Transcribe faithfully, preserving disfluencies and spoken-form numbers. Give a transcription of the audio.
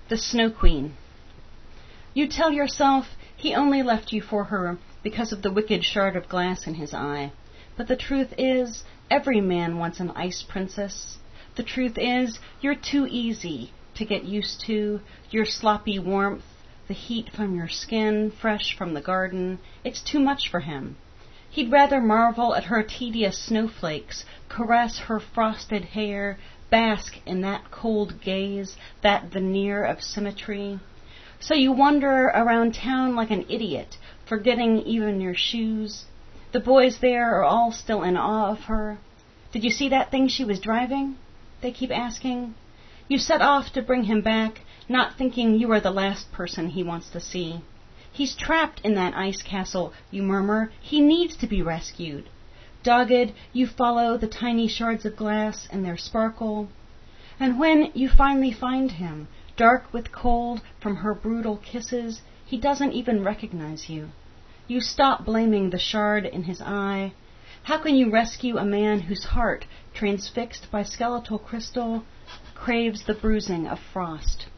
The Snow Queen. You tell yourself he only left you for her because of the wicked shard of glass in his eye. But the truth is, every man wants an ice princess. The truth is, you're too easy to get used to. Your sloppy warmth, the heat from your skin, fresh from the garden, it's too much for him. He'd rather marvel at her tedious snowflakes, caress her frosted hair, bask in that cold gaze, that veneer of symmetry. So you wander around town like an idiot, forgetting even your shoes. The boys there are all still in awe of her. Did you see that thing she was driving? They keep asking. You set off to bring him back, not thinking you are the last person he wants to see. He's trapped in that ice castle, you murmur. He needs to be rescued. Dogged, you follow the tiny shards of glass and their sparkle. And when you finally find him, dark with cold from her brutal kisses, he doesn't even recognize you. You stop blaming the shard in his eye. How can you rescue a man whose heart, transfixed by skeletal crystal, craves the bruising of frost?